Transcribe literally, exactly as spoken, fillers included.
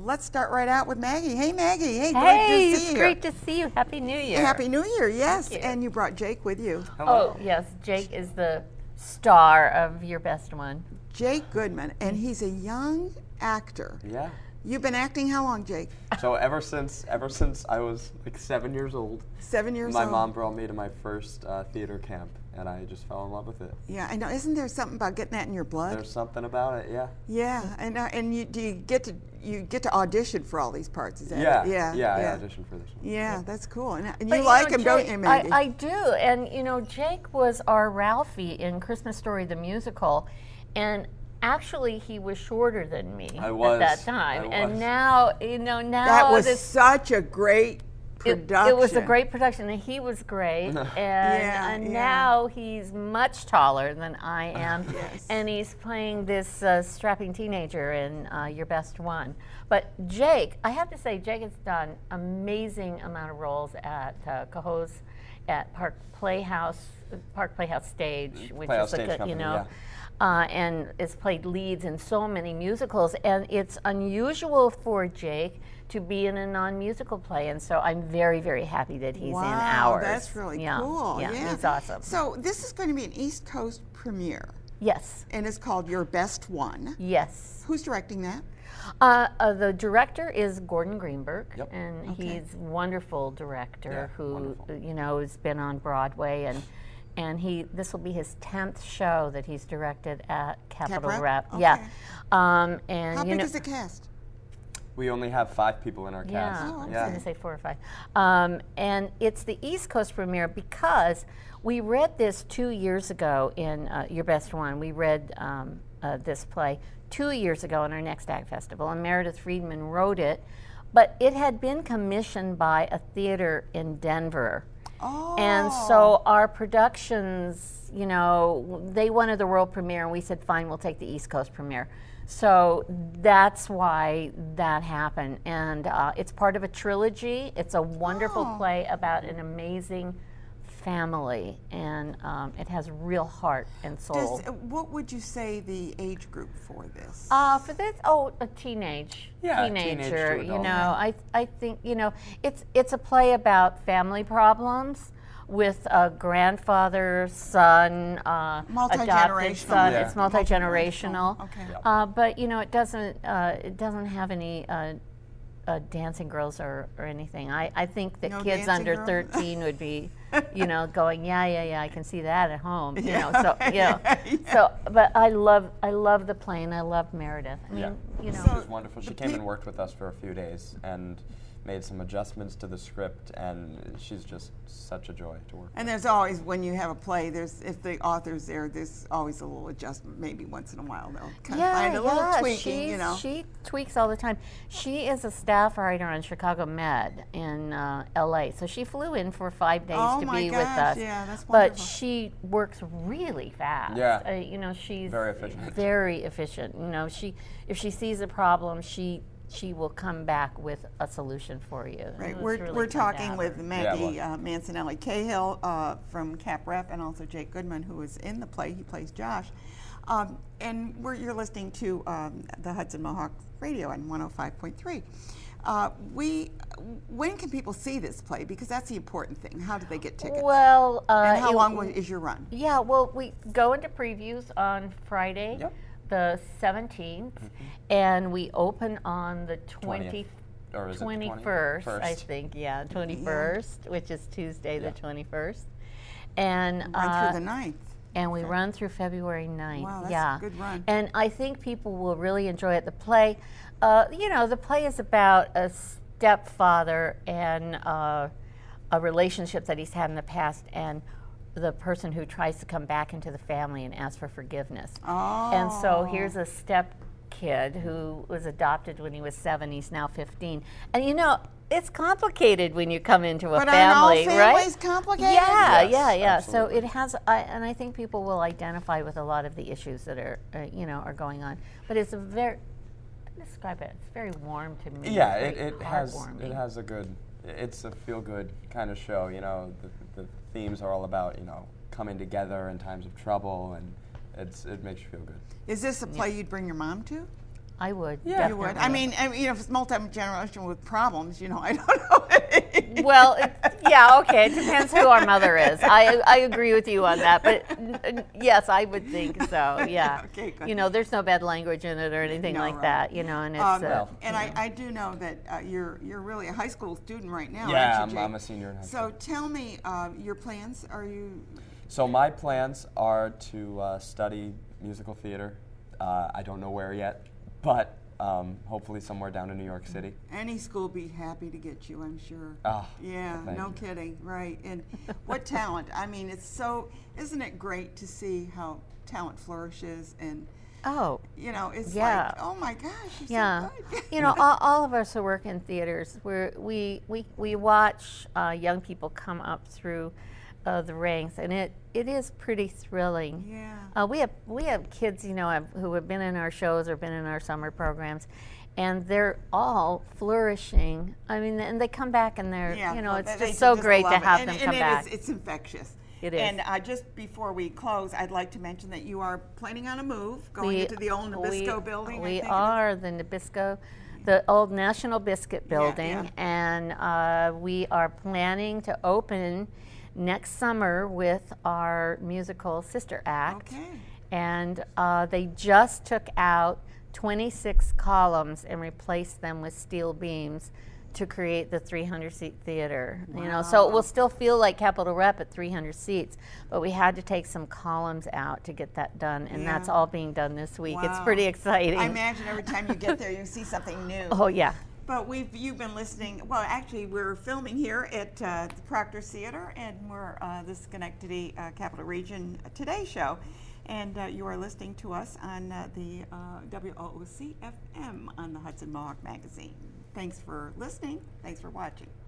let's start right out with Maggie. Hey, Maggie. Hey, Hey, great to it's see you. great to see you. Happy New Year. Happy New Year, yes. Thank you. And you brought Jake with you. Oh, yes. Jake is the star of Your Best One. Jake Goodman, and he's a young actor. Yeah. You've been acting how long, Jake? So ever since ever since I was like seven years old, Seven years my old. mom brought me to my first uh, theater camp, and I just fell in love with it. Yeah, I know. Isn't there something about getting that in your blood? There's something about it, yeah. Yeah, and uh, and you do you get to you get to audition for all these parts? Is that Yeah, it? Yeah, yeah. yeah. I auditioned for this one. Yeah, that's cool. And, and But, you like know, him, don't Jake- you, Maggie? I, I do. And, you know, Jake was our Ralphie in Christmas Story the musical. And actually, he was shorter than me I was. at that time. I And was. now, you know, now that was this, such a great it, production. it was a great production, and he was great. and Yeah, and yeah. now he's much taller than I am, Yes. and he's playing this uh, strapping teenager in uh, Your Best One. But Jake, I have to say, Jake has done amazing amount of roles at uh, Cohoes, at Park Playhouse, Park Playhouse Stage, which Playhouse is a Stage good, you Company, know. yeah. Uh, and has played leads in so many musicals, and it's unusual for Jake to be in a non-musical play, and so I'm very, very happy that he's wow, in ours. that's really yeah, cool. Yeah, Yeah, he's awesome. So this is going to be an East Coast premiere, Yes, and it's called Your Best One. yes. Who's directing that? Uh, uh, the director is Gordon Greenberg, Yep. and Okay. he's a wonderful director Yeah, who, wonderful. you know, has been on Broadway, and and he this will be his tenth show that he's directed at Capitol Rep? Rep. Okay. Yeah, um, and How you big know, is the cast? We only have five people in our Yeah, cast. Oh, I was okay. going to say four or five. Um, and it's the East Coast premiere because we read this two years ago in uh, Your Best One. We read um, uh, this play two years ago in our Next Act Festival, and Meredith Friedman wrote it, but it had been commissioned by a theater in Denver. Oh. And so our productions, you know, they wanted the world premiere, and we said, fine, we'll take the East Coast premiere. So that's why that happened. And uh, it's part of a trilogy. It's a wonderful Oh. play about an amazing family, and um, it has real heart and soul. Does, uh, what would you say the age group for this? Uh, for this, oh, a teenage Yeah, teenage teenager. to You adult. know, I I think you know it's it's a play about family problems with a grandfather, son, uh, adopted Multi-generational. son. Yeah. It's multi generational. Okay. Yep. Uh, but you know, it doesn't uh, it doesn't have any. Uh, uh, dancing girls or, or anything. I, I think that No kids dancing under girls? thirteen would be, you know, going, yeah, yeah, yeah, I can see that at home. You Yeah. know, so you know, so but I love I love the play, and I love Meredith. I mean, Yeah. you know, She So was wonderful. She the came peop- and worked with us for a few days and made some adjustments to the script, and she's just such a joy to work And with. there's always, when you have a play, there's if the author's there, there's always a little adjustment, maybe once in a while they'll kind yeah, of find a little yeah, tweaking, you she's- know. she tweaks all the time. She is a staff writer on Chicago Med in uh, L A, so she flew in for five days Oh to my be with gosh, us. yeah, that's but wonderful. she works really fast. Yeah. uh, you know, she's Very efficient. Very efficient. You know, she if she sees a problem, she she will come back with a solution for you. Right, It was we're, really we're fun to talking have with her. Maggie Yeah, uh, Mancinelli Cahill uh, from Cap Rep, and also Jake Goodman, who is in the play. He plays Josh. Um, and we're, you're listening to um, the Hudson Mohawk Radio on one oh five point three. Uh, we, when can people see this play? Because that's the important thing. How do they get tickets? Well, uh, and how it- long wa- is your run? Yeah, well, we go into previews on Friday, Yep. the seventeenth, and we open on the twentieth. twenty, Or is it the twenty-first, I twenty-first? think, yeah, twenty-first, which is Tuesday, Yeah. the twenty-first. And Run uh, through the ninth. and we Okay. run through February ninth. Wow, that's a yeah. good run. And I think people will really enjoy it. The play, uh, you know, the play is about a stepfather and uh, a relationship that he's had in the past, and the person who tries to come back into the family and ask for forgiveness. Oh. And so here's a step kid who was adopted when he was seven. He's now fifteen. And you know, it's complicated when you come into a But aren't all family, right? families complicated? Yeah, Yes, yeah, yeah. So absolutely. it has, I, and I think people will identify with a lot of the issues that are, uh, you know, are going on. But it's a very, describe it. It's very warm to me. Yeah, It's it, very it has heartwarming. it has a good, it's a feel good kind of show. You know, the, the themes are all about, you know, coming together in times of trouble, and it's it makes you feel good. Is this a play you'd bring your mom to? I would. Yeah. You would. definitely. I mean, I mean, you know, if it's multi-generational with problems, you know, I don't know. Well, it, yeah, okay. It depends who our mother is. I I agree with you on that, but n- n- yes, I would think so. Yeah. Okay, good. You know, there's no bad language in it or anything No, like right. that. You know, and it's Um, uh, Well, and I, I do know that uh, you're you're really a high school student right now, Yeah, aren't I'm, you, I'm Jake? a senior in high So school. tell me uh, your plans. Are you? So my plans are to uh, study musical theater. Uh, I don't know where yet, but um, hopefully somewhere down in New York City. Any school be happy to get you, I'm sure. Ah, Yeah, thank no you. kidding, right? And what talent! I mean, it's so. Isn't it great to see how talent flourishes and? oh. You know, it's Yeah. like, oh my gosh, you're Yeah, so good. you know, all, all of us who work in theaters, we're, we we we watch uh, young people come up through uh, the ranks, and it, it is pretty thrilling. Yeah. Uh, we have we have kids, you know, have, who have been in our shows or been in our summer programs, and they're all flourishing. I mean, and they come back, and they're, Yeah, you know, well, it's they- just they so great to love it. have and, them and come it back. is, it's infectious. It is. And uh, just before we close, I'd like to mention that you are planning on a move, going We- into the old Nabisco we, building. I We think it is. are the Nabisco, the old National Biscuit Yeah, building, yeah. and uh, we are planning to open next summer with our musical Sister Act. Okay. And uh, they just took out twenty-six columns and replaced them with steel beams to create the three hundred seat theater. You know, so it will still feel like Capitol Rep at three hundred seats, but we had to take some columns out to get that done, and that's Yeah. all being done this week. It's Wow. pretty exciting. I imagine every time you get there, you see something new. Oh yeah. But we've you've been listening. Well, actually, we're filming here at uh, the Proctor Theater, and we're uh, the Schenectady uh, Capital Region Today show, and uh, you are listening to us on uh, the uh, W O O C F M on the Hudson Mohawk Magazine. Thanks for listening. Thanks for watching.